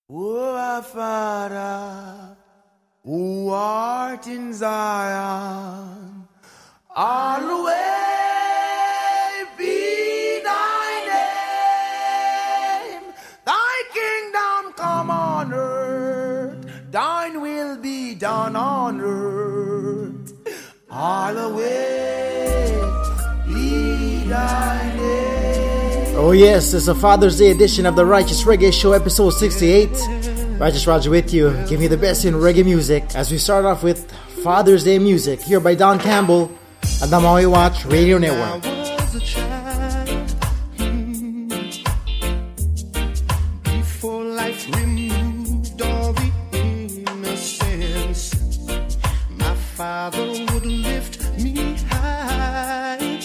O our Father, who art in Zion, hallowed be thy name. Thy kingdom come on earth, thine will be done on earth. Hallowed be thy name. Oh yes, it's a Father's Day edition of the Righteous Reggae Show, episode 68. Righteous Roger with you, giving you the best in reggae music as we start off with Father's Day music here by Don Campbell at the Maui Watch Radio Network. Before life removed all the innocence, my father would lift me high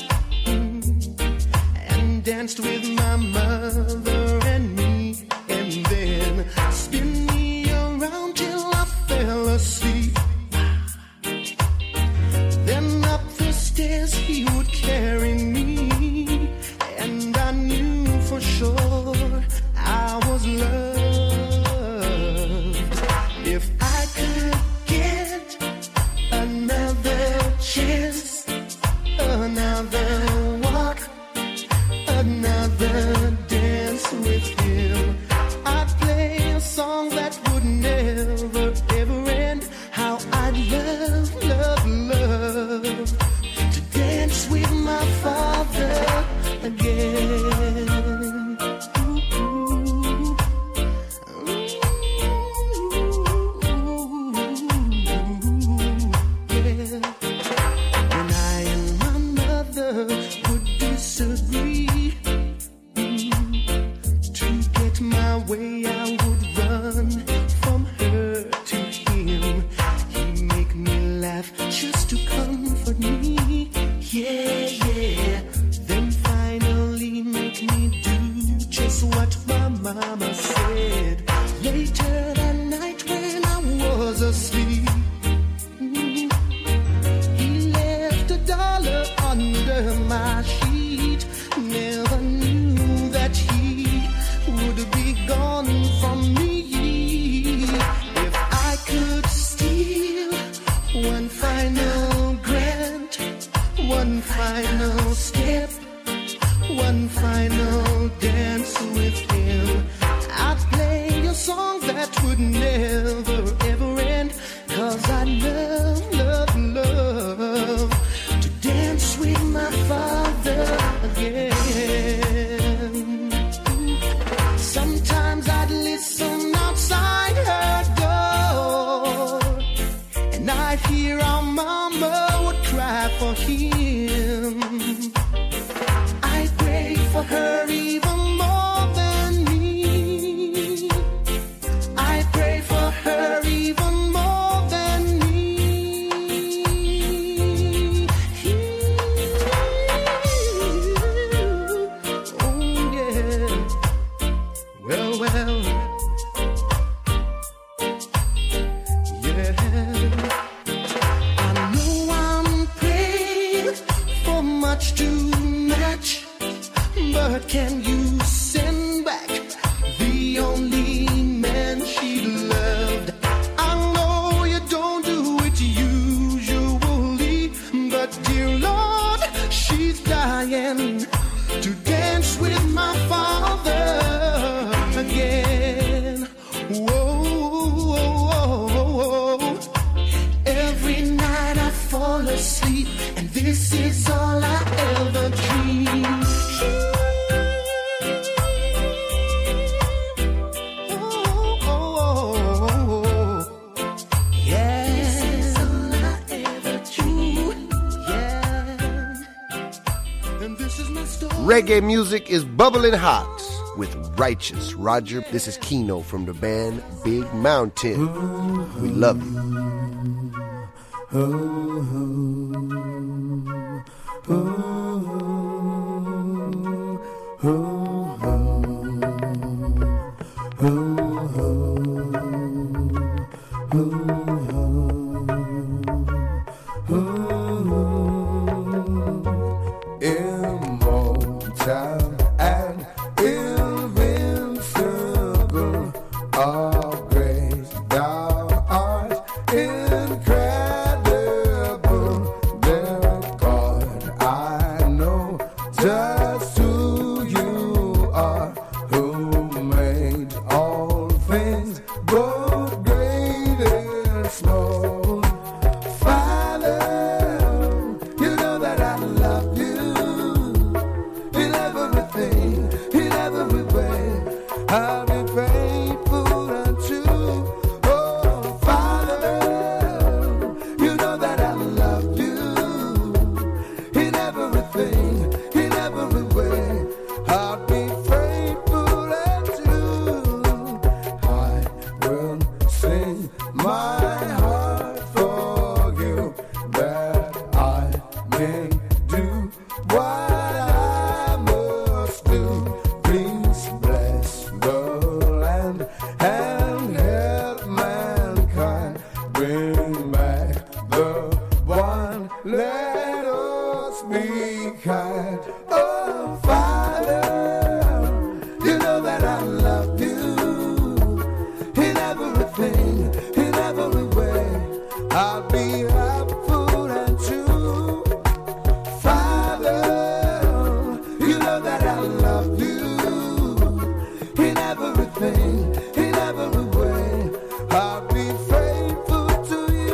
and danced with my mother and me, and then spin me around till I fell asleep. Then up the stairs he would carry me, and I knew for sure I was loved. If I could get another chance, another walk, another dance with him, I'd play a song that would never ever end. How I'd love, love, love to dance with my father again. Yeah. When I and my mother would disagree, to get my way I would run from her to him. He'd make me laugh just to comfort me. Yeah, yeah. Then finally make me do just what my mama said. Later that night when I was asleep, he left $1 under my sheet. Never knew that he would be gone from me. If I could steal one final grant, one final step, one final dance with him, I'd play a song that would never ever end. 'Cause I love, love, love to dance with my father again. Sometimes I'd listen outside her door, and I'd hear our mama would cry for him. I'd pray for her even more than me. I pray for her even more than me. Oh yeah. Well, well. Yeah. I know I'm praying for much too much, but can you send back the only man she loved? I know you don't do it usually, but dear Lord, she's dying to dance with my father again. Whoa, whoa, whoa, whoa. Every night I fall asleep, and this is all I ever dream. Reggae music is bubbling hot with Righteous Roger. This is Keno from the band Big Mountain. We love you. Immortal and invincible, how great thou art, incredible, dear God. I know just who you are, who made all things, both great and small. Father, you know that I love you in everything, in every way. I'll be faithful and true. Oh, Father, you know that I love you in everything, in every way. I'll be faithful and true. I will sing my heart for you, that I may do what I must do. Please bless the land and help mankind. Bring back the one, let us be kind. Oh, Father, you know that I love you in everything, in every way. I'll be helpful and true. Father, you know that I love you in everything, in every way. I'll be faithful to you.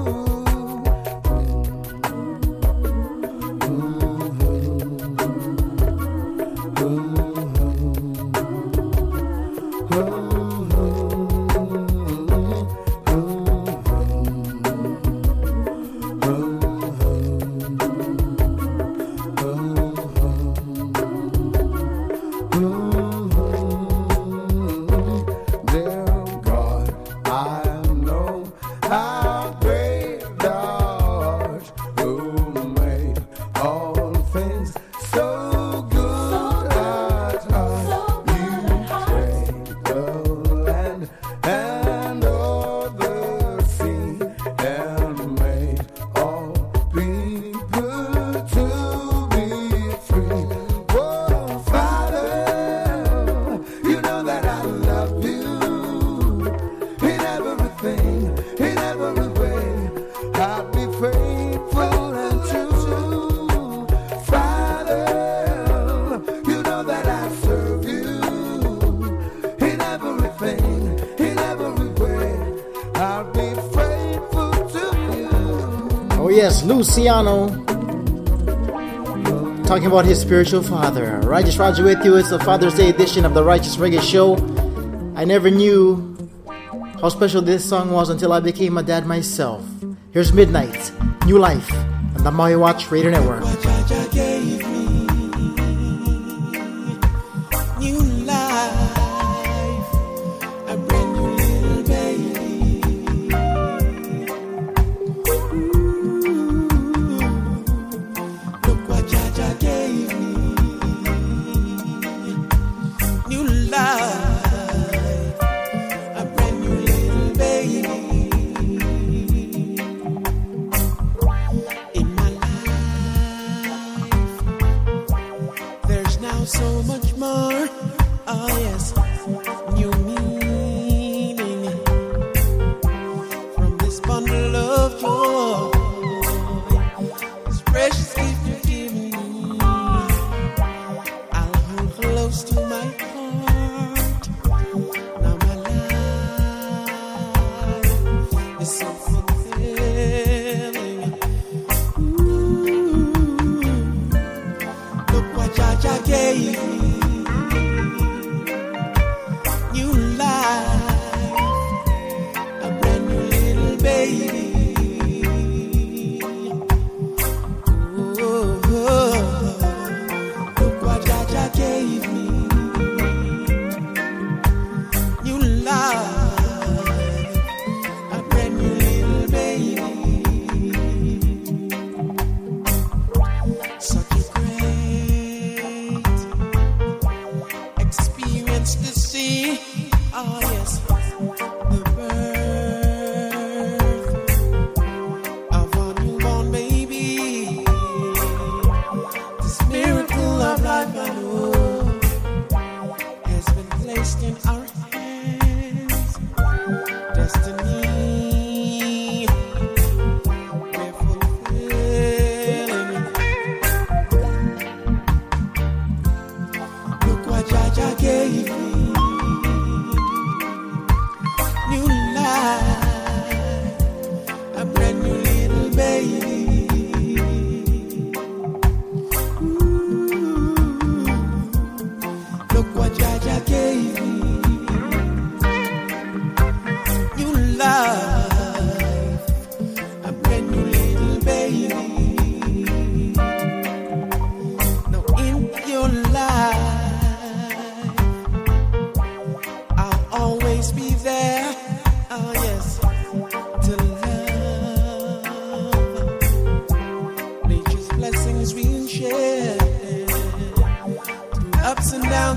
Dear God, I know how great thou art, who made all things so good at heart. You created the land and all the sea, and made all people to be free. Oh, Father, you know that I love you in everything, in every way. I'll be faithful and true. Father, you know that I serve you in everything, in every way. I'll be faithful to you. Oh yes, Luciano, talking about his spiritual father. Righteous Roger with you. It's the Father's Day edition of the Righteous Reggae Show. I never knew how special this song was until I became a dad myself. Here's Midnight, New Life, on the Maui Watch Radio Network. Jaja gave me new life, a brand new little baby. Look what Jaja gave me, new life, a brand new little baby. In my life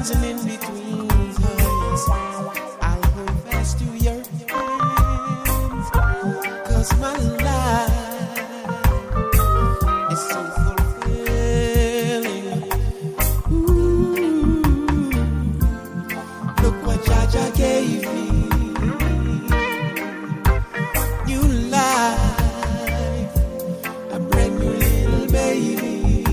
downs and in betweens. I'll hold fast to your hands, 'cause my life is so fulfilling. Ooh, look what Jaja gave me. New life, a brand new little baby.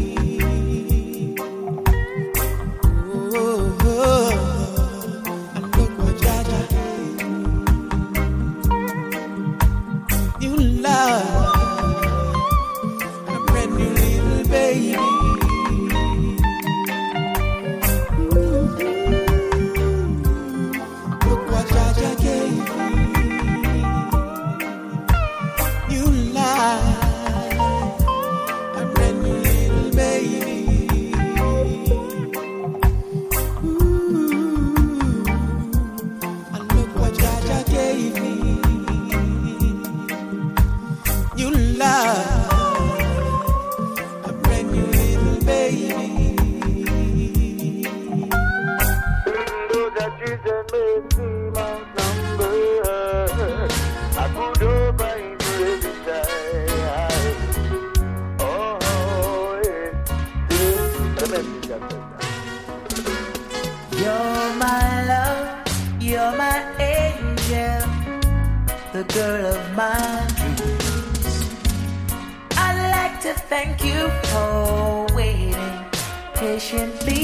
You're my love, you're my angel, the girl of my dreams. I'd like to thank you for waiting patiently.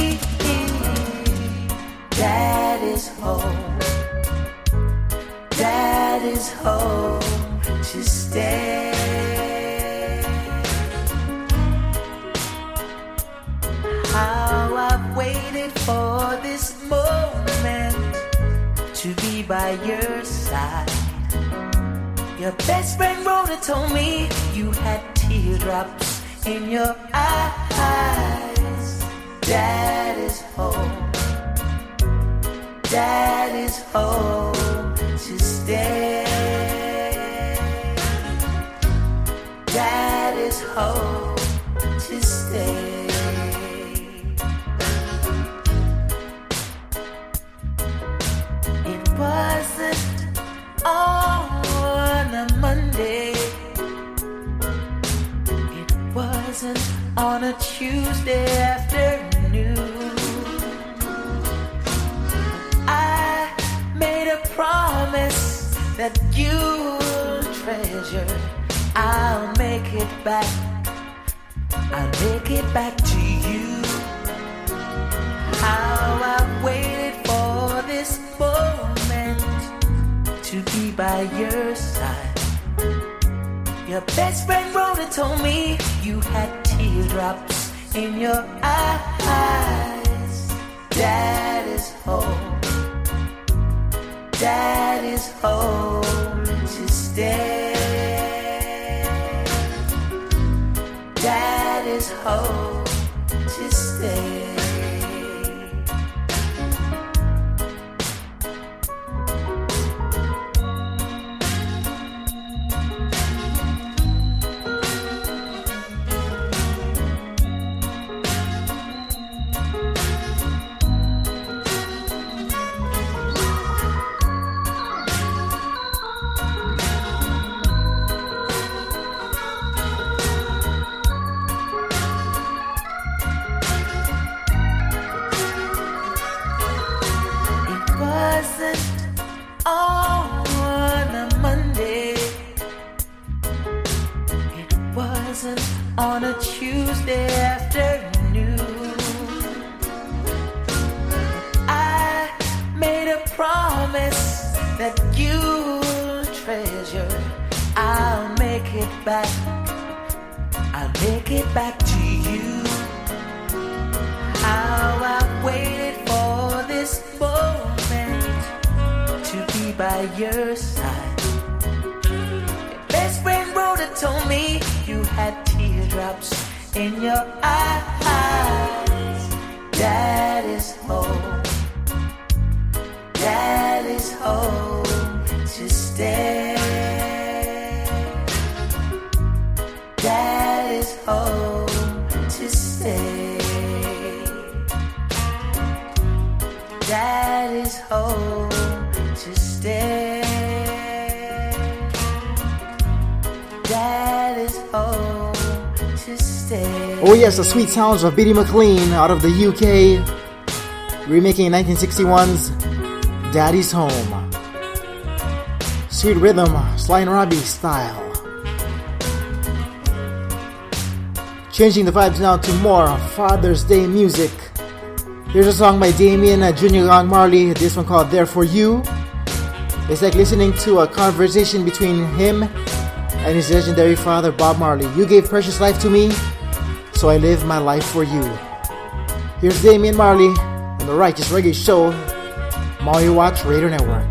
Dad is home, Dad is home to stay. How I've waited for this moment to be by your side. Your best friend Rhoda told me you had teardrops in your eyes. Dad is home, Dad is home to stay. Dad is home to stay. Wasn't on a Monday, it wasn't on a Tuesday afternoon. I made a promise that you'll treasure. I'll make it back, I'll make it back to you. How I've waited for this moment to be by your side. Your best friend Rhoda told me you had teardrops in your eyes. Dad is home, Dad is home to stay. Dad is home to stay. On a Monday, it wasn't on a Tuesday afternoon. I made a promise that you'll treasure. I'll make it back, I'll make it back to you. How I've waited for this moment to be by your side. Your best friend Rhoda told me you had teardrops in your eyes. Dad is home, Dad is home to stay. Dad is home to stay. Oh yes, the sweet sounds of Biddy McLean out of the UK, remaking 1961's Daddy's Home. Sweet rhythm, Sly and Robbie style. Changing the vibes now to more Father's Day music. Here's a song by Damien Jr. Gong Marley, this one called There For You. It's like listening to a conversation between him and his legendary father, Bob Marley. You gave precious life to me, so I live my life for you. Here's Damien Marley on the Righteous Reggae Show, Maui Watch Radio Network.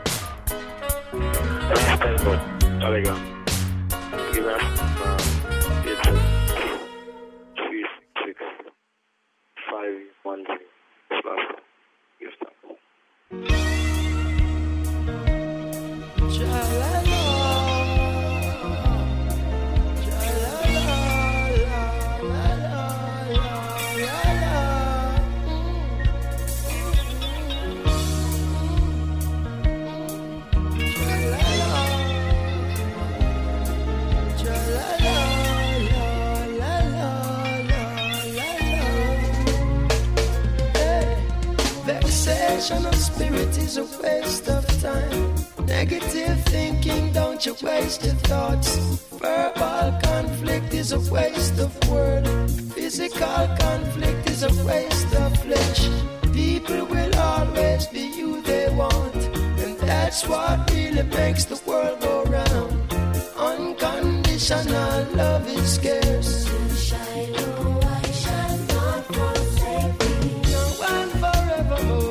Of spirit is a waste of time. Negative thinking, don't you waste your thoughts. Verbal conflict is a waste of word. Physical conflict is a waste of flesh. People will always be who they want, and that's what really makes the world go round. Unconditional love is scarce. Shiloh, I shall not forsake thee. No one forevermore.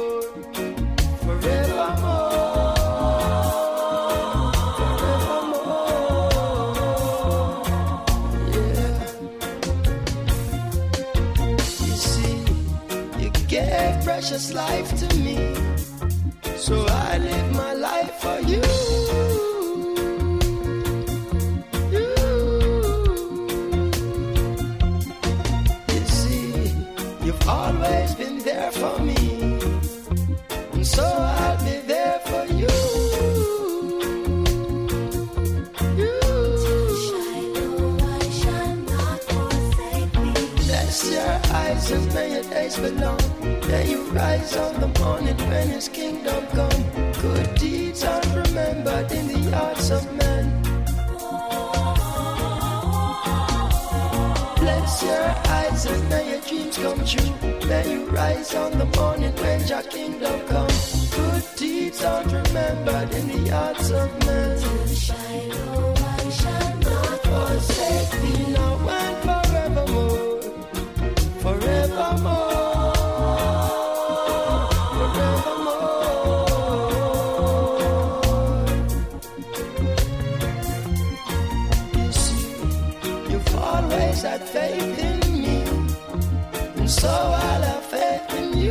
Precious life to me, so I live my life for you. You see, you've always been there for me, and so I'll be there for you. Bless your eyes and may your days belong. Then you rise on the morning when his kingdom come. Good deeds are remembered in the hearts of men. Bless your eyes and may your dreams come true. Then you rise on the morning when your kingdom come. Good deeds are remembered in the hearts of men. Shiloh, I shall not forsake thee now and forevermore. Forevermore. Had faith in me, and so I'll have faith in you.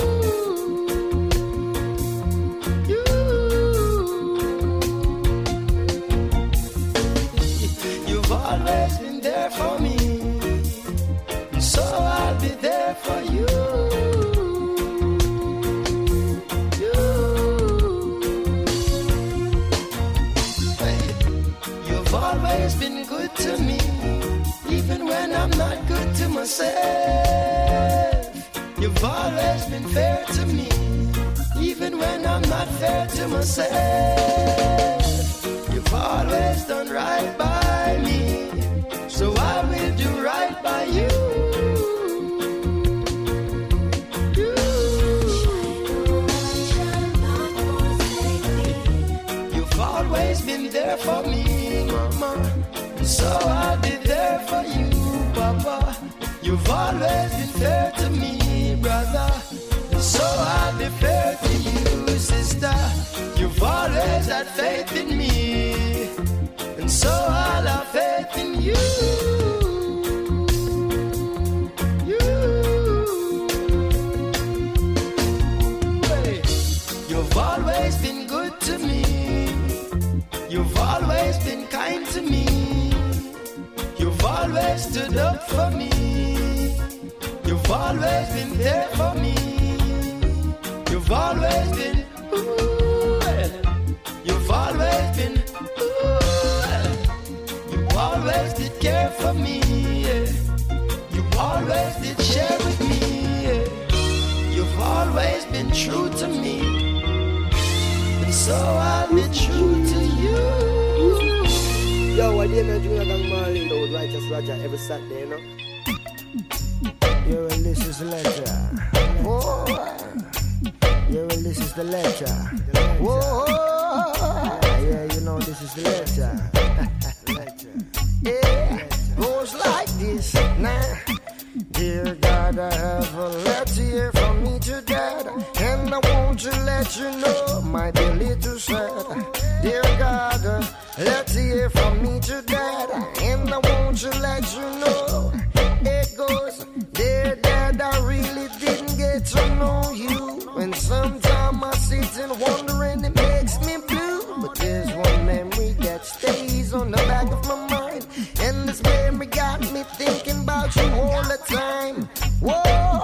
You've always been there for me, and so I'll be there for you. You've always been good to me. Even when I'm not good to myself, you've always been fair to me. Even when I'm not fair to myself, you've always done right by me. So I will do right by you. You've always been there for me, Mama. So I'll be there for you, Papa. You've always been fair to me, brother. So I'll be fair to you, sister. You've always had faith in me, and so I'll have faith in you. Hey. You've always been good to me. You've always been kind to me. You've always stood up for me. You've always been there for me. You've always been, ooh, you've always been, ooh, you always did care for me. Yeah. so I'll be true to you. Yo, I didn't do Gang Marley, Lord Righteous Roger, every Saturday, you know. You will listen to the letter. Whoa. You will listen to the letter. Whoa. Yeah, you know this is the letter. Yeah, goes like this now. Dear God, I have a letter here from me to Dad, and I want to let you know my dear little son. Dear God, a letter here from me to Dad, and I want to let you know. It goes, dear Dad, I really didn't get to know you, and sometimes I sit and wonder and it makes me blue. But there's one memory that stays on the back of my mind, and this memory got me thinking about you all the time. Whoa,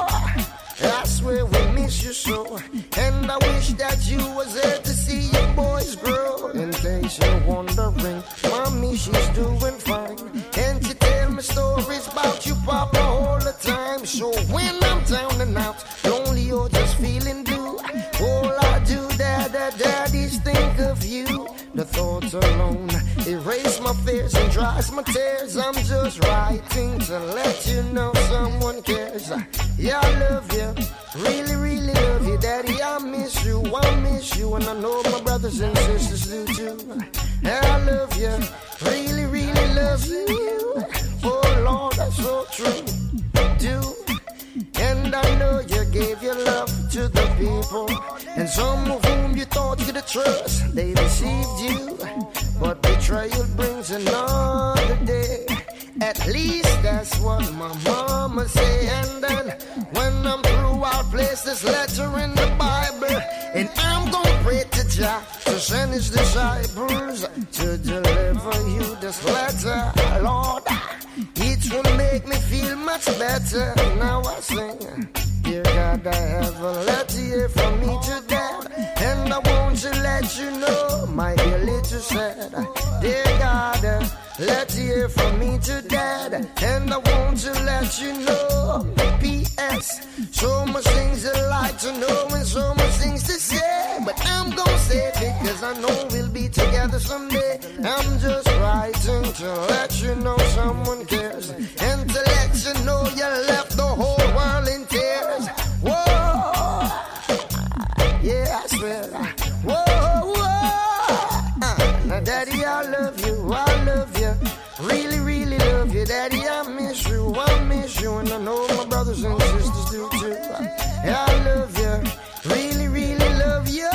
I swear we miss you so, and I wish that you was there to see your boys grow. In case you're wondering, mommy, she's doing fine, and she tell me stories about you, papa, all the time. So when I'm down and out, lonely or just feeling blue, all I do, daddies, think of you. The thoughts alone erase my fears and dries my tears. I'm just writing to let you know someone cares. Yeah, I love you, really, really love you, Daddy. I miss you, and I know my brothers and sisters do too. Yeah, I love you, really, really love you. Oh Lord, that's so true, do. And I know you gave your love to the people, and some of whom you thought you could trust, they deceived you. But betrayal brings another day. At least that's what my mama say. And then when I'm through, I'll place this letter in the Bible, and I'm gonna pray to Jah to send his disciples to deliver you this letter, Lord. It will make me feel much better. Now I sing, dear God, I have a letter here from me to Dad, and I want to let you know, my dear little son. Dear God, letter here from me to Dad, and I want to let you know. P.S. So much things I'd like to know and so much things to say, but I'm gonna say it because I know we'll be together someday. I'm just writing to let you know someone cares, and to let you know you left the whole world in tears. Whoa, yeah, I swear. Whoa, now Daddy, I love you, really, really love you, Daddy. I miss you, and I know my brothers and sisters do too. Yeah, I love you, really, really love you.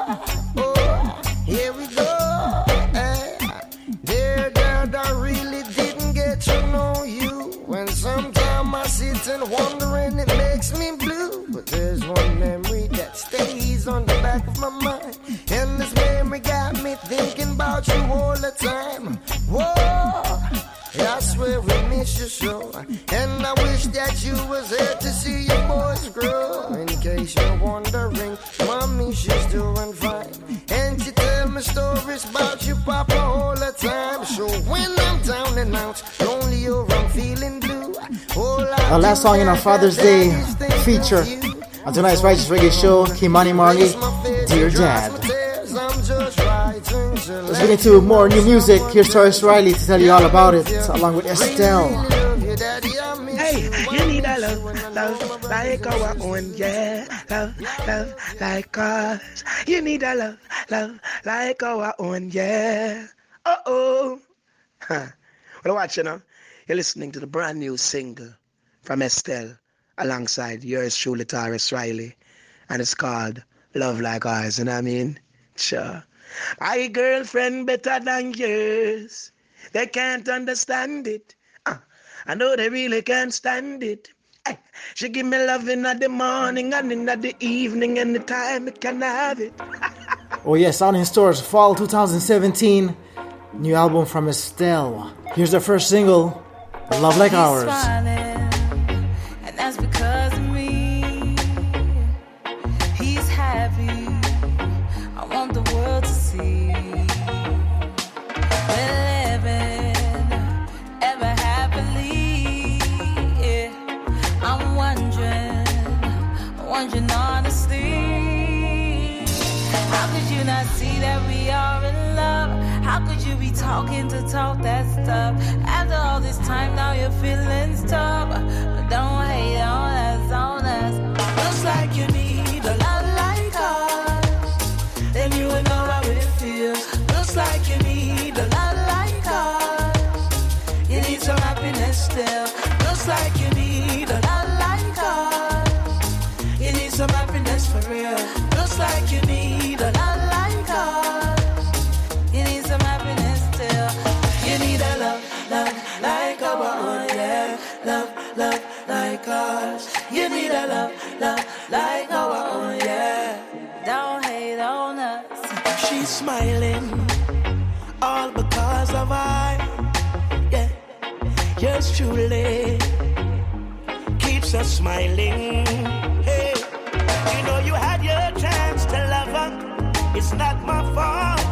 Oh, here we go. Hey. Dear Dad, I really didn't get to know you, and sometimes I sit and wonder and it makes me blue. But there's one memory that stays on the back of my mind, and this memory got me thinking about you all the time. Whoa, I swear we miss you so, and I wish that you was there to see your boys grow. In case you're wondering, mommy, she's doing fine, and she tell me stories about you, papa, all the time. So when I'm down and out, lonely or I'm feeling blue, our last song in our Father's Day feature on tonight's Righteous Reggae Show, Kimani Marley, Dear Dad. Let's get into more new music. Here's Taurus Riley to tell you all about it, along with Estelle. Hey, you need a love like our own, yeah. Love like ours. You need a love like our own, yeah. Uh-oh. Huh. Well, watch, you know. You're listening to the brand new single from Estelle alongside yours truly, Taurus Riley. And it's called Love Like Ours, you know what I mean? Sure. My girlfriend better than yours. They can't understand it. I know they really can't stand it. She give me love in the morning and in the evening, and the time it can have it. Oh yes, out in stores fall 2017. New album from Estelle. Here's their first single, Love Like Ours. Smiling, and that's because of me. He's happy. I want the world to see. We're living ever happily. Yeah. I'm wondering honestly, how could you not see that? we are in love. How could you be talking to talk that stuff? After all this time, now your feelings tough. But don't hate on us, on us. Looks like you need a love like ours. Then you would know how it feels. Looks like you need a love like ours. You need some happiness still. Looks like you need a love like ours. You need some happiness for real. Looks like you need a love like ours. You need some happiness still. You need a love, love like ours, yeah. Love, love like ours. You need a love, love like ours, yeah. Don't hate on us. She's smiling, all because of I. Yeah, yours truly keeps us smiling. Hey, you know you had your chance to love her. It's not my fault.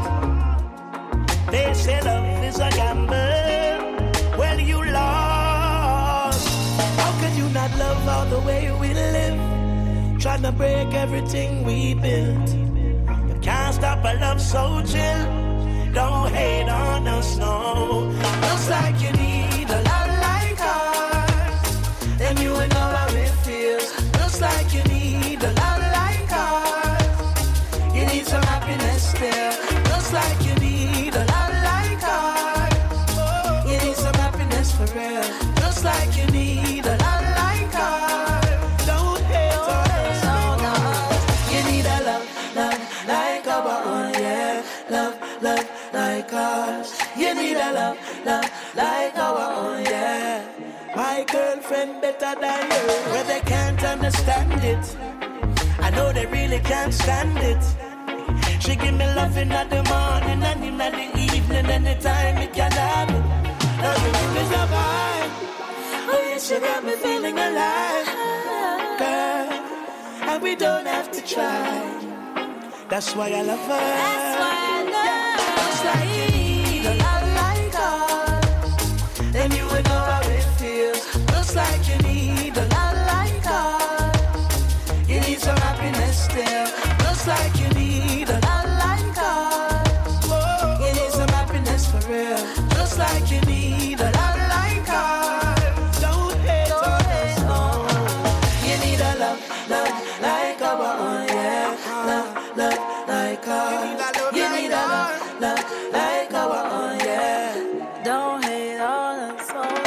They say love is a gamble. Well, you lost. How could you not love all the way we live? Trying to break everything we built. You can't stop a love so chill. Don't hate on us, no. Looks like you need a love like ours. Then you would know how it feels. Looks like you need a love like ours. You need some happiness still. Looks like you need a love like ours. You need some happiness for real. Looks like you need a love like ours. Don't hate on us, no. You need a love, love like ours, yeah. Love, love like ours. You need a love, love like ours, yeah. My girlfriend better than you, where they can't understand it. I know they really can't stand it. She give me loving at the morning and in the evening, anytime it can happen. Everything is alright. Oh yes, she got me feeling alive, girl. And we don't have to try. That's why I love her. That's why I love her. Looks like you need a love like ours. Then you would know how it feels. Looks like you need a love like ours. You need some happiness still. Looks like you need a love like ours. You need some happiness for real. Looks like you need a love like ours. Don't hate on us, no. You need a love, love like ours, yeah. Love, love like ours. You need a love, love like ours, yeah. Don't hate on us,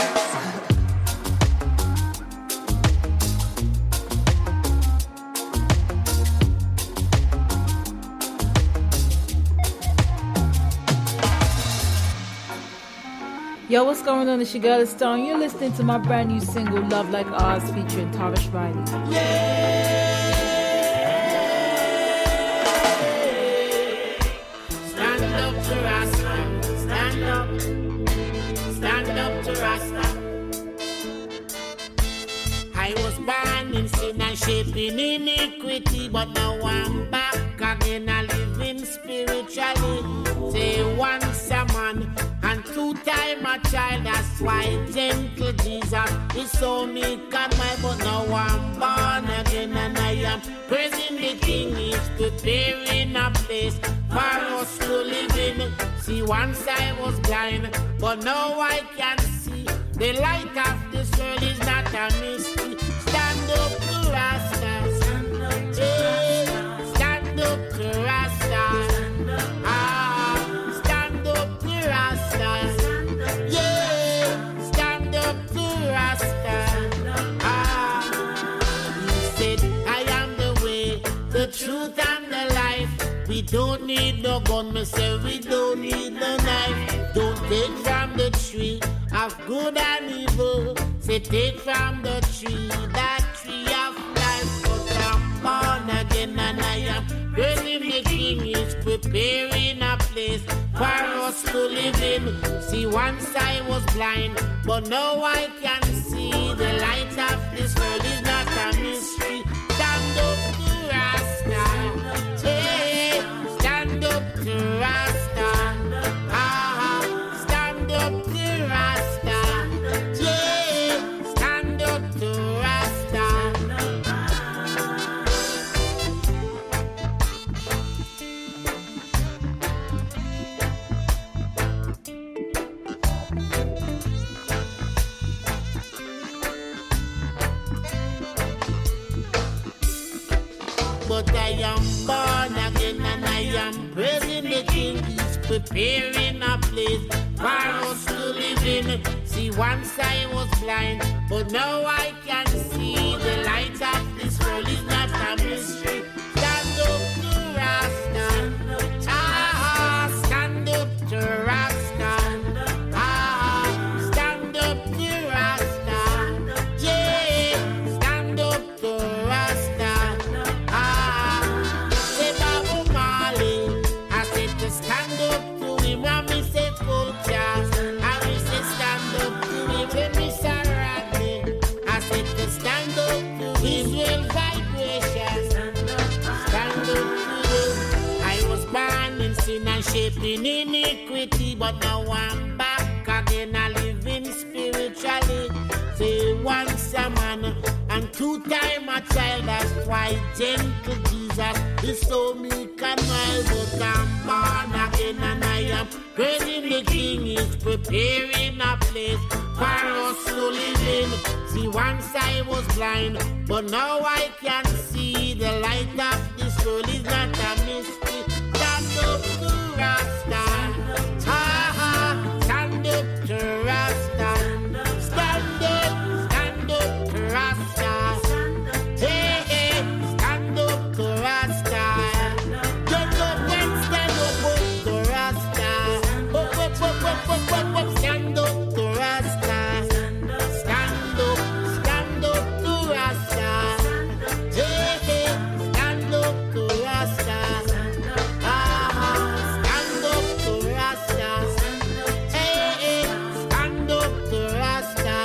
Yo, what's going on? It's your girl, Stone. You're listening to my brand new single, Love Like Ours, featuring Tavish Riley. Stand up to Rasta, stand up to Rasta. I was born in sin and shaped in iniquity, but now I'm back again, I live in spiritually. Say once a man and 2 times a child, that's why gentle Jesus is so meek and mild. But now I'm born again and I am praising the King. He's preparing a place for us to live in. See, once I was blind, but now I can see. The light of this world is not a mystery. Stand up to Rasta, stand up to Rasta, stand up to Rasta. Stand up to Rasta, yeah, stand up to Rasta. He said, I am the way, the truth and the life. We don't need no gun, me say we don't need no knife. Don't take from the tree of good and evil. Say take from the tree, that tree of life. Cause I'm born again and I am praising the King. Is preparing a place for us to live in. See, once I was blind, but now I can see. The light of this world is not a mystery. Stand up to Rasta, hey, stand up to Rasta. Stand up to Rasta, yeah, stand up to Rasta. preparing a place for us to live in. See, once I was blind, but now I can see the light of this world is not a mystery. Stand up to Rasta, stand up to Rasta, stand up to Rasta, yeah, stand up to Rasta. Say Babu Marley, I said to stand up to him when me say culture, and we say stand up to him when me say Rodney. I said to stand up to Israel vibration, stand up to him. I was born in sin and shaped in iniquity, but now I'm back again, I live in spiritually. Say once a man and 2 times a child, that's why gentle Jesus is so meek and mild. But I'm born again and I am praising the King. Is preparing a place for us to live in. See, once I was blind, but now I can see the light of this world is not a mystery. Stand up to Rasta, stand up to Rasta, stand up to Rasta, hey, stand up to Rasta, get up and stand up to Rasta, stand up to Rasta, stand up to Rasta, hey, stand up to Rasta, stand up to Rasta, hey, stand up to Rasta,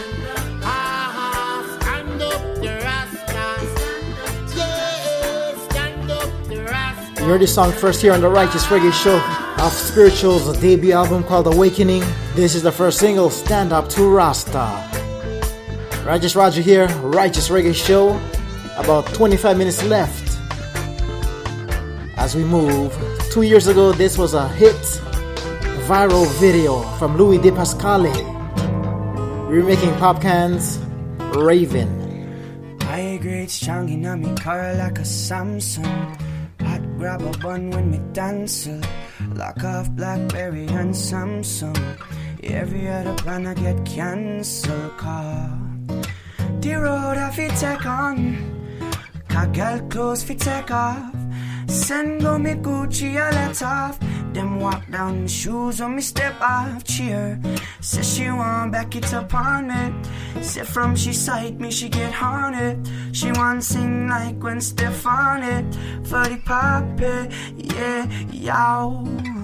stand up to Rasta, yeah, stand up to Rasta. You heard this song first here on the Righteous Reggae Show off Spiritual's debut album called Awakening. This is the first single, Stand Up to Rasta. Righteous Roger here, Righteous Reggae Show. About 25 minutes left as we move. 2 years ago, this was a hit viral video from Louis De Pascale, remaking Popcan's Raven. I grade strong in a me car like a Samsung. Hot grab a bun when me dance. Lock off BlackBerry and Samsung. Every other plan I get cancelled. Car the road I fit take on. Car girl clothes fit take off. Send go me Gucci I let off. Them walk down the shoes on me step off. Cheer. Say she want back it up on me. Say from she sight me she get haunted. She want sing like Gwen Stefani. For the poppy, yeah, yow.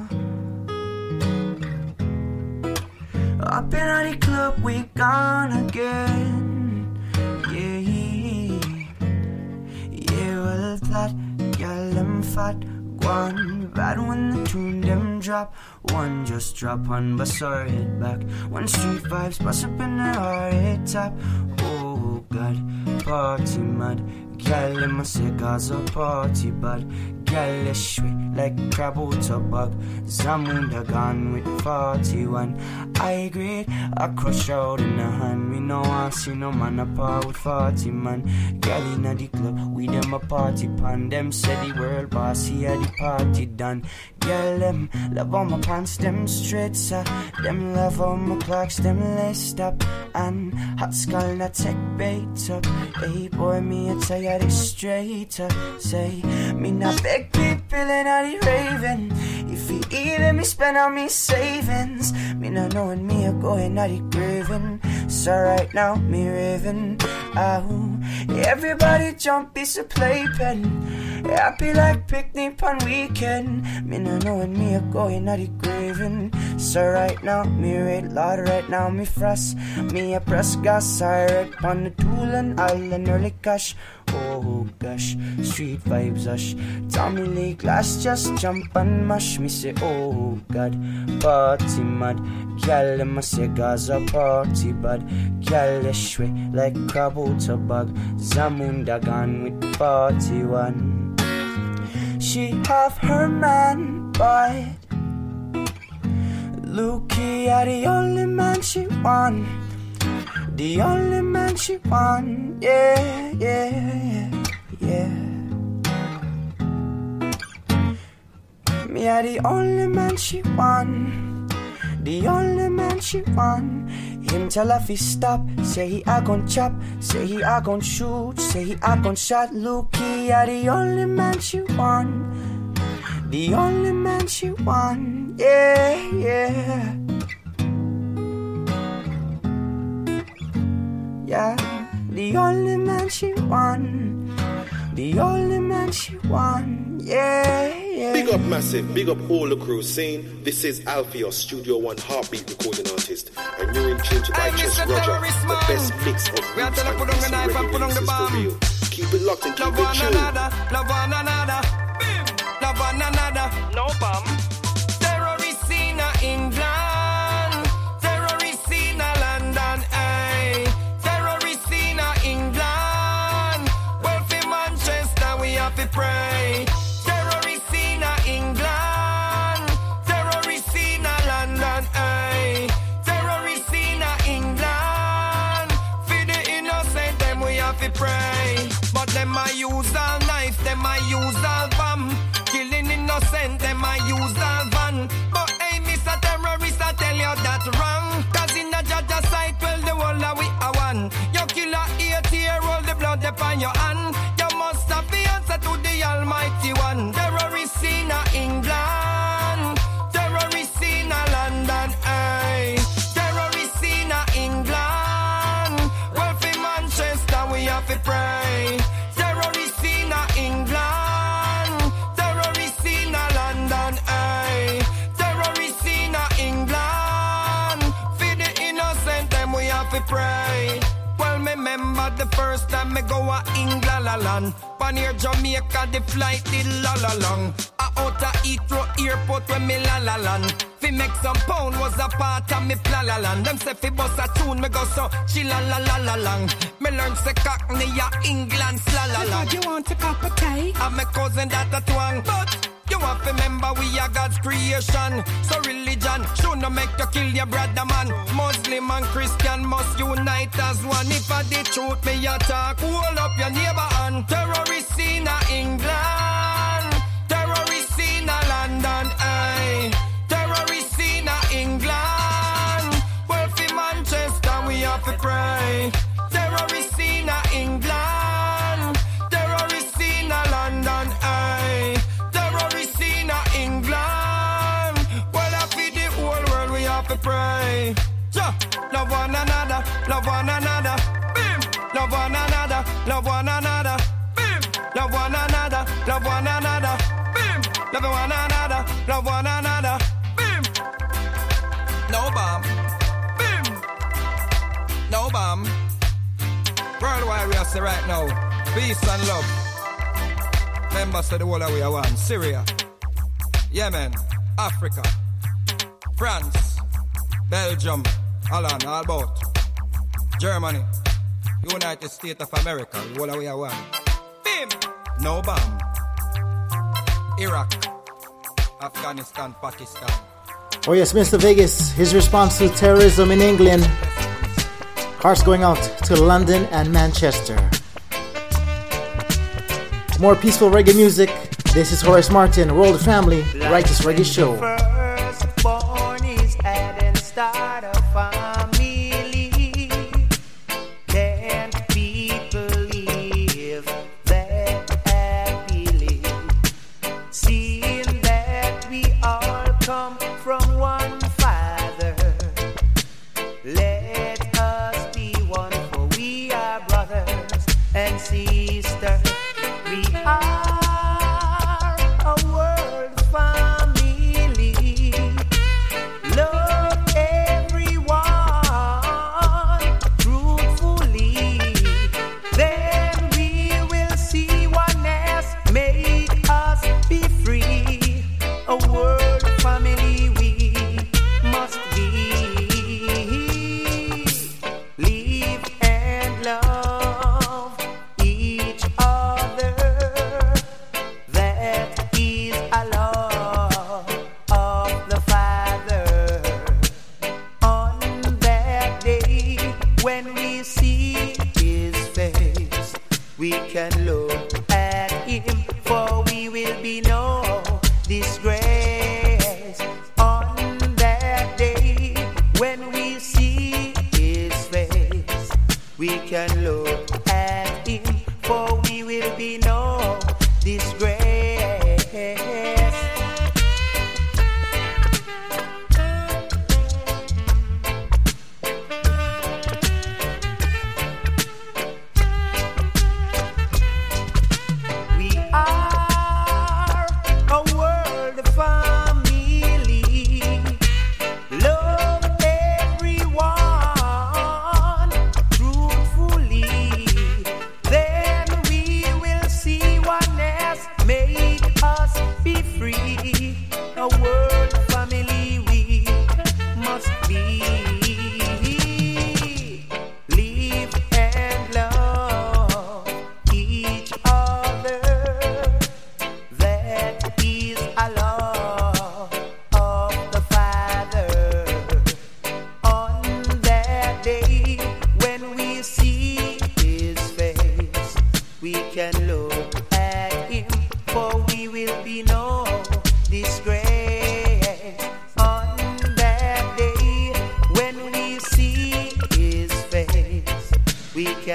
Up in the club we gone again. Yeah, yeah, well that girl them fat. One bad when the tune them drop. One just drop on bust her head back. One street vibes bust up in her head top. Oh God, party mad. Girl them a say Gaza party bad. Girl let's sweet like crab out a bag. Zamunda gone with 41. I agree, I crush out in the hand. Me no want see no man apart with 40 man. Girl inna the club, we them a party pan. Them say the world boss, here the party done. Girl them love how my pants them straight sir. Them love how my clocks them laced up. And hot skull not take bait up. Hey boy me a tell you this straight up. Say me not beg people inna the raven. If you even me spend on me savings. Me not knowing me a going at the graving. So right now me raving. Oh, everybody jump is a playpen. Happy like picnic on weekend. Me not knowing me a going at the graving. So right now me red Lord, right now me frost. Me a press gas, I red on the tool and island early cash. Oh gosh, street vibes hush. Tommy Lee glass just jump and mash. Me say oh God, party mad. Girl them a say Gaza party bad. Girl they shwe like crab out a bag. Zamunda gone with 41. She have her man boy. Lukey are the only man she want. The only man she want. Yeah, yeah, yeah, yeah. Me are the only man she want, the only man she want. Him tell her fi stop, say he a gon' chop, say he a gon' shoot, say he a gon' shot. Look, he are the only man she want, the only man she want. Yeah, yeah. Yeah, the only man she want, the only man she want. Yeah, yeah. Big up Massive, big up all the crew scene. This is Alpheus, Studio One Heartbeat recording artist, and you're in tune to Righteous Roger, the best mix of roots and reggae mixes for real. Keep it locked and keep it tuned. Love one another, love one another, no bomb. Terrorists in England, terrorists in London, aye. Terrorists in England, well for Manchester we have to pray. Terrorists in England, terrorists in London, aye. Terrorists in England, for the innocent them we have to pray. But them I use all knife, them I use all bomb. Killing innocent, them I use all van. But hey, Mr. Terrorist, I tell you that wrong. Cause in the judge's sight, well, the whole of we are one. You kill a 8-year-old, the blood upon your hand. You must have the answer to the Almighty One. Terrorists in England, terrorists in London, aye. Terrorists in England, well, for Manchester, we have to pray. Terrorists in England, terrorists in London, aye. Terrorists in England, for the innocent, them we have to pray. Well, me remember the first time me go a England land. Pan near Jamaica, the flight did la la long. Out of Heathrow Airport when me la la land. Fi make some pound was a part of me pla la land. Them say fi bust a tune, me go so chilla la la la long. Me learn say Cockney a England la la la. You want to cup of tea? I'm my cousin that a twang, but you have to remember we are God's creation. So religion should not make you kill your brother man. Muslim and Christian must unite as one. If I the truth me attack, hold up your neighbor and terrorists in England, terrorists in London, aye. Terrorists in England, well for Manchester we have to pray. Terrorists in England, terrorists in London, aye. Terrorists in England, well I feed the whole world we have to pray. Ja, love one another, love one another, bim. Love one another, love one another, bim. Love one another, love one another, bim. Love one another, love one another, bim. No bomb, bim. No bomb. Worldwide we are say right now, peace and love. Members of the world we are one. Syria, Yemen, Africa, France, Belgium, Holland, all about Germany, United States of America, the world we are one. Bim! No bomb. Iraq, Afghanistan, Pakistan. Oh yes, Mr. Vegas, his response to terrorism in England. Hearts going out to London and Manchester. More peaceful reggae music. This is Horace Martin, World Family, Righteous Reggae Show. Firstborn is head and start a family. Can't people live that happily? Seeing that we all come from one Father, let us be one, for we are brothers and sisters. We are a world family. Love everyone truthfully. Then we will see oneness make us be free. A world family we must be. Live and love each other. That is a law of the Father. On that day when we see His face, we can look at Him, for we will be no disgrace.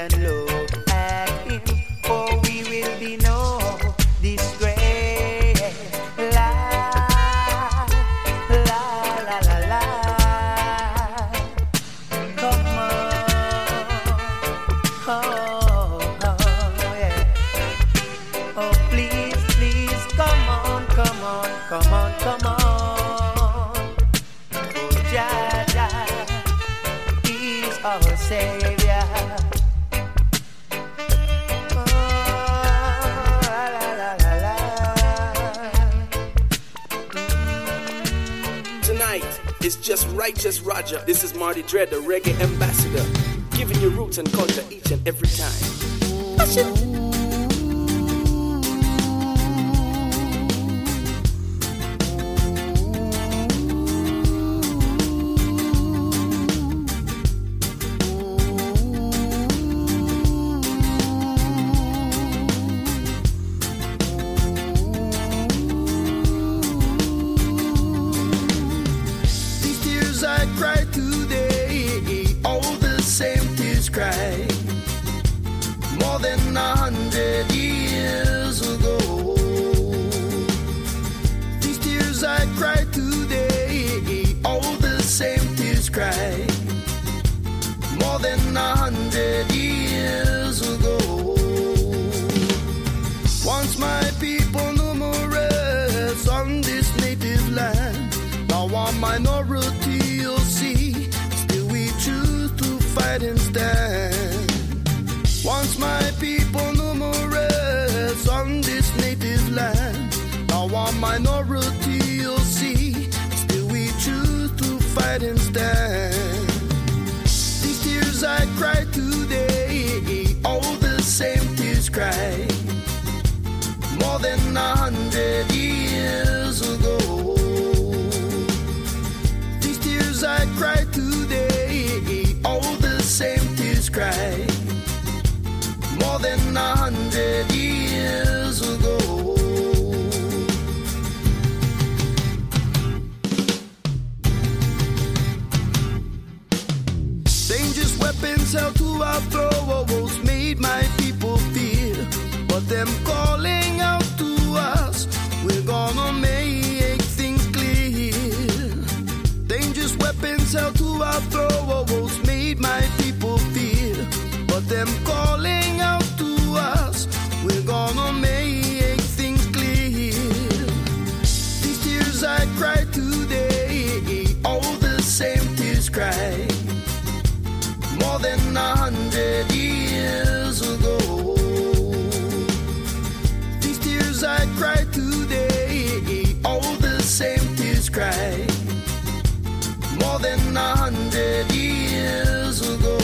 and look at him, for we will be no disgrace. La la la la la. Come on, oh yeah. Oh please, please, come on, come on, come on, come on. Oh Jah Jah is our Savior. Oh la la la la. Tonight, it's just Righteous Roger. This is Marty Dread, the reggae ambassador, giving you roots and culture each and every time. These tears I cry today, all the same tears cry more than 100 years ago. These tears I cry today, all the same tears cry more than 100 years ago. Once my people numerous on this native land, now a minority you'll see, still we choose to fight and stand. Once my people numerous on this native land, now a minority you'll see, still we choose to fight and stand. These tears I cry today, all the same tears cry more than 100 years ago. These tears I cry today, all the same tears cry more than 100 years ago. Dangerous weapons held to our throats made my people fear, but them calling out to us, we're gonna make things clear. Dangerous weapons held to our throats made my people fear, but them calling out to us, we're gonna make things clear. These tears I cry today, all the same tears cry more than 100 years ago. These tears I cry today, all the same tears cry more than 100 years ago.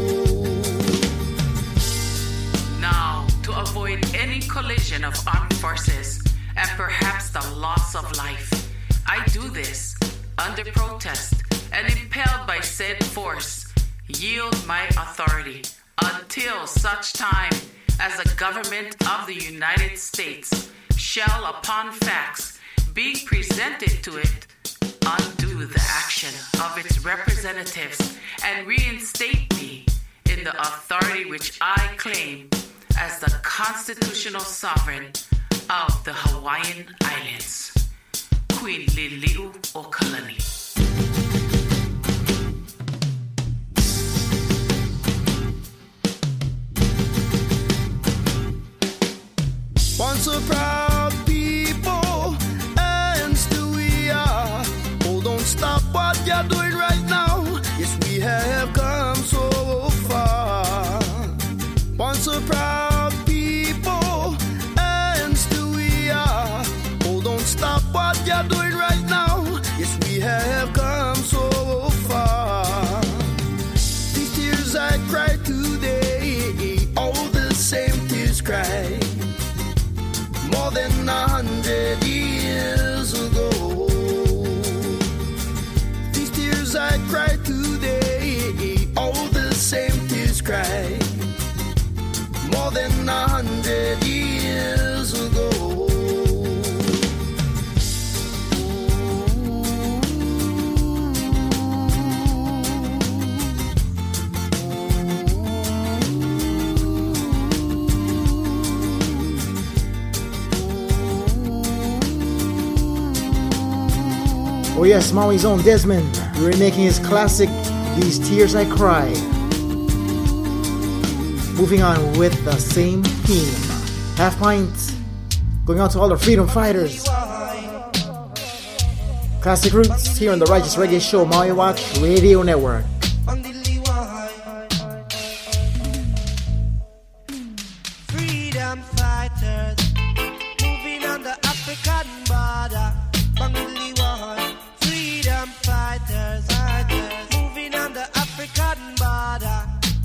Now, to avoid any collision of armed forces and perhaps the loss of life, I do this under protest and impelled by said force, yield my authority until such time as the government of the United States shall, upon facts being presented to it, undo the action of its representatives and reinstate me in the authority which I claim as the constitutional sovereign of the Hawaiian Islands. Queen Liliu Okalani. Once a proud people, and still we are. Oh, don't stop what you're doing right now. Yes, we have come so far. Once a proud people, and still we are. Oh, don't stop what you're doing right now. Yes, we have come so far. These tears I cry today, all the same tears cry more than 100 years ago. These tears I cry today, Oh yes, Maui's own Desmond, remaking his classic, These Tears I Cry. Moving on with the same theme. Half Pint, going out to all the freedom fighters. Classic Roots here on the Righteous Reggae Show, Maui Watch Radio Network. Freedom fighters moving on the African border. Freedom fighters moving on the African border.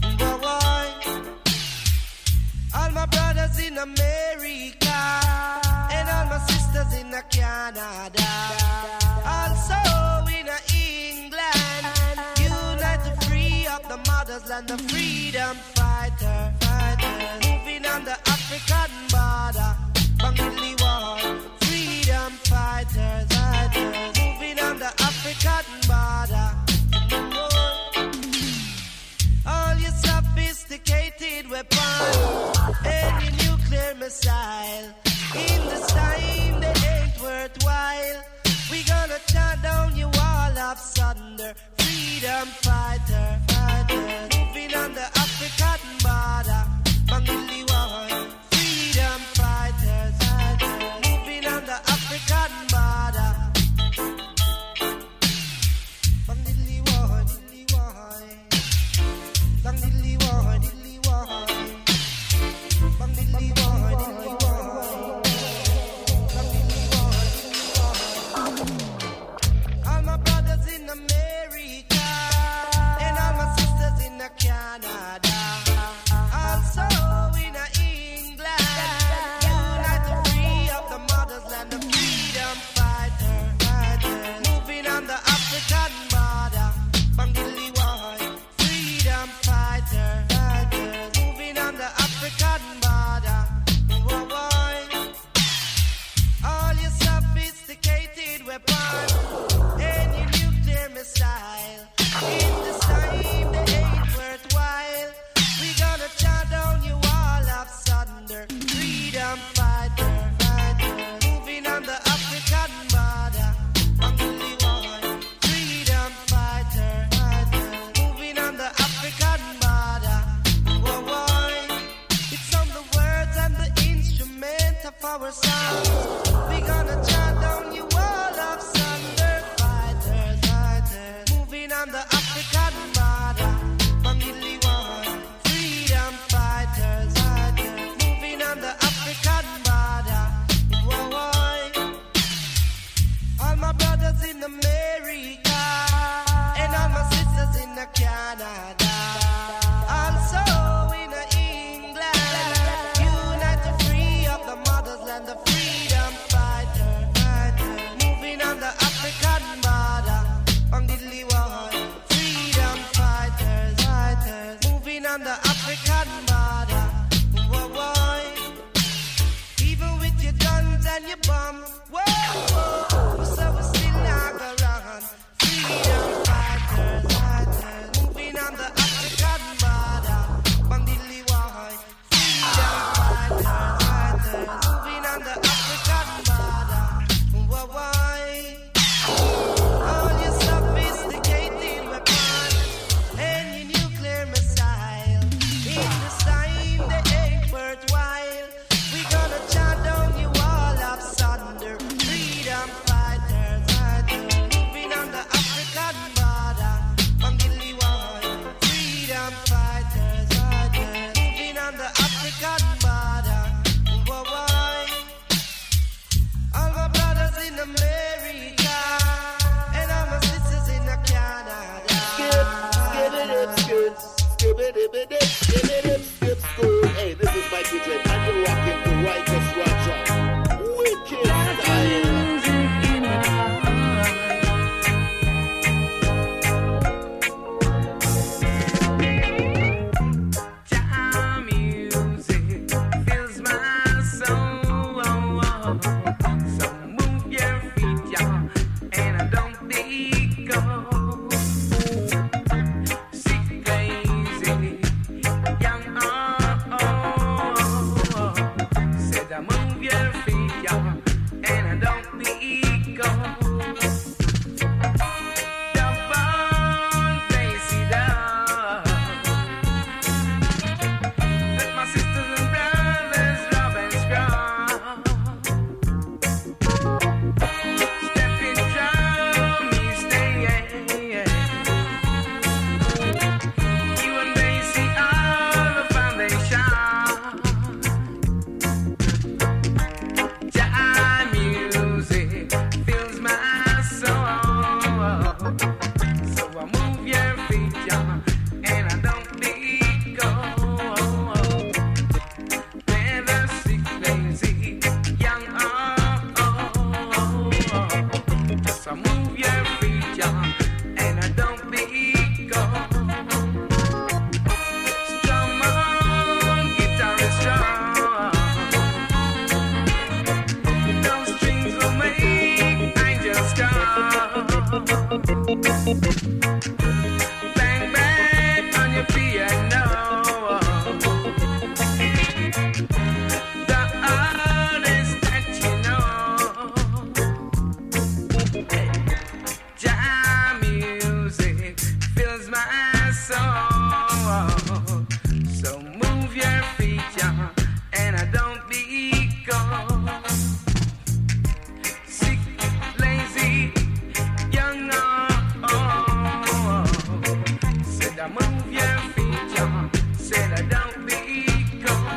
All my brothers in America and all my sisters in Canada, also in England, unite to free up the mother's land. The freedom fighters moving on the African border. Bangili war, freedom fighters moving on the African border. All your sophisticated weapons and your nuclear missile, in this time they ain't worthwhile. We gonna chant down your wall of sunder. Freedom fighter, moving on the African border. Bangili war, freedom fighters, moving on the African border. Bangili war, diddly war, bang diddly war, diddly war, bang diddly war, diddly war, bang diddly war, diddly war. All my brothers in America and all my sisters in Canada, also in England, unite to free up the mother's land. The freedom fighter, moving on the African border. Bangili war, freedom fighter, moving on the African border. All your sophisticated weapons and your nuclear missile, in this time they ain't worthwhile. We gonna chant down your wall of sunder. Freedom fighter, moving on the African border. Bangili war, freedom fighter, moving on the African border. It's on the words and the instrument of our sound. We gonna chant down your wall of sunder. Fighters, moving on the African border. Bangili war, freedom fighters, moving on the African border. All my brothers in America and all my sisters in Canada, also in England, unite to free up the mother's land. The freedom fighter, moving on the African border. Bang diddly war, freedom fighters, moving on the African border. Even with your guns and your bombs, so we still not gonna run. Freedom fighters, moving on the African border. Bang diddly war, freedom fighters, moving on the African border. All your sophisticated weapons and your nuclear missile, in this time they ain't worthwhile. We gonna chant down your wall of sunder. Freedom fighters, moving on the African border. Bangili war, freedom fighters, moving on the African border. All my brothers in America and all my sisters in Canada. Hey, this is Mikey J, and you're rocking the Righteous Roger. Wicked style. Music fills my soul. So move your feet, y'all, and I don't think go. Sick crazy, young said I move your feet, y'all, and I don't think go. Bang, bang on your piano. The artist that you know. Jam music fills my soul. So move your feet, y'all, and I don't be gone. Sick, lazy, young, said I move your feet, y'all, said I don't be gone.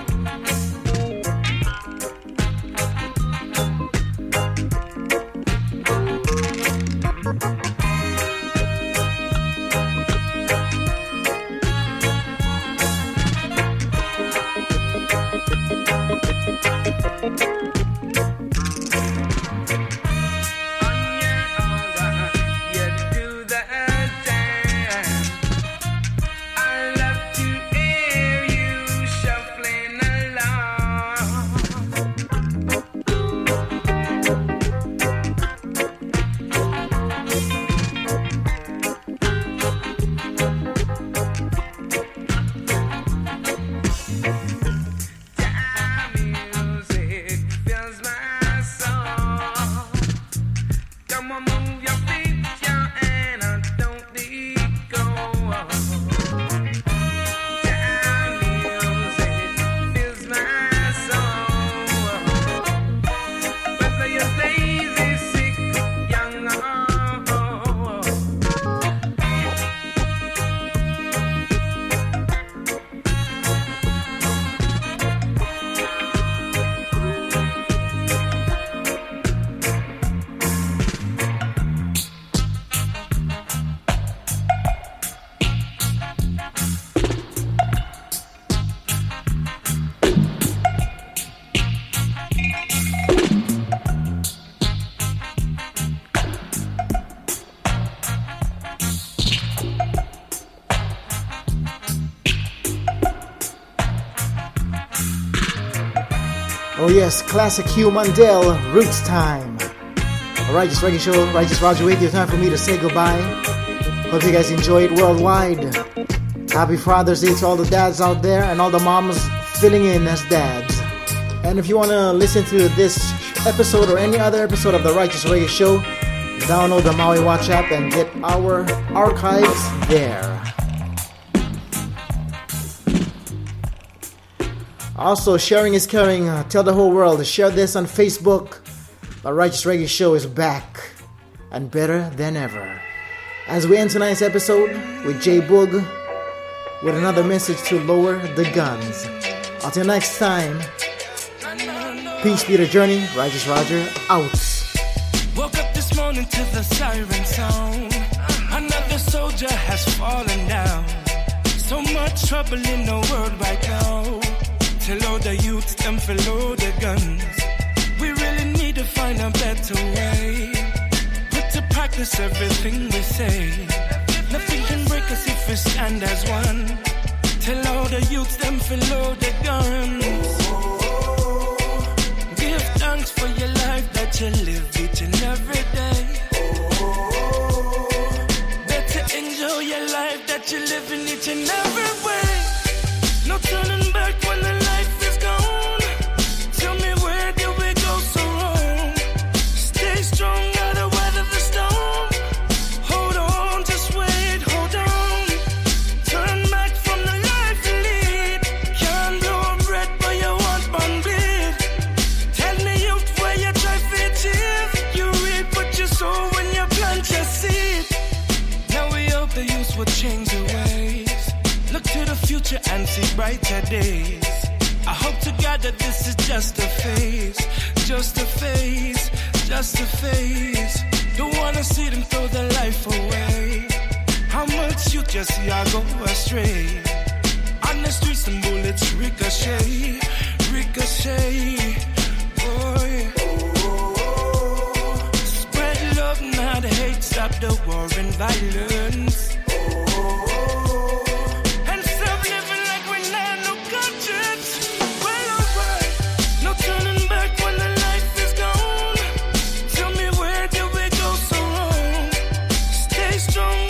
Oh yes, classic Hugh Mandel, Roots Time. Alright, Righteous Reggae Show, Righteous Roger with you. Time for me to say goodbye. Hope you guys enjoy it worldwide. Happy Father's Day to all the dads out there and all the moms filling in as dads. And if you want to listen to this episode or any other episode of the Righteous Reggae Show, download the Maui Watch app and get our archives there. Also, sharing is caring. Tell the whole world. Share this on Facebook. The Righteous Reggae Show is back and better than ever. As we end tonight's episode with J Boog with another message to lower the guns. Until next time, peace be the journey. Righteous Roger out. Woke up this morning to the siren sound. Another soldier has fallen down. So much trouble in the world right now. Tell all the youths them to load the guns. We really need to find a better way. Put to practice everything we say. Nothing can break us if we stand as one. Tell all the youths them to load the guns. Give thanks for your life that you live each and every day. Better enjoy your life that you live in each and every way. No turning back when the life is gone. Tell me where did we go so wrong? Stay strong, gotta weather the storm. Hold on, just wait, hold on. Turn back from the life you lead. Can't blow a breath but you want one bleed. Tell me youth where you try to achieve. You reap what you sow when you plant your seed. Now we hope the youth will change their ways. Look to the future and see brighter days. I hope to God that this is just a phase. Just a phase, just a phase. Don't wanna see them throw their life away. How much you just see I go astray. On the streets some bullets ricochet. Ricochet, boy. Spread love, not hate. Stop the war and violence. Stay strong. strong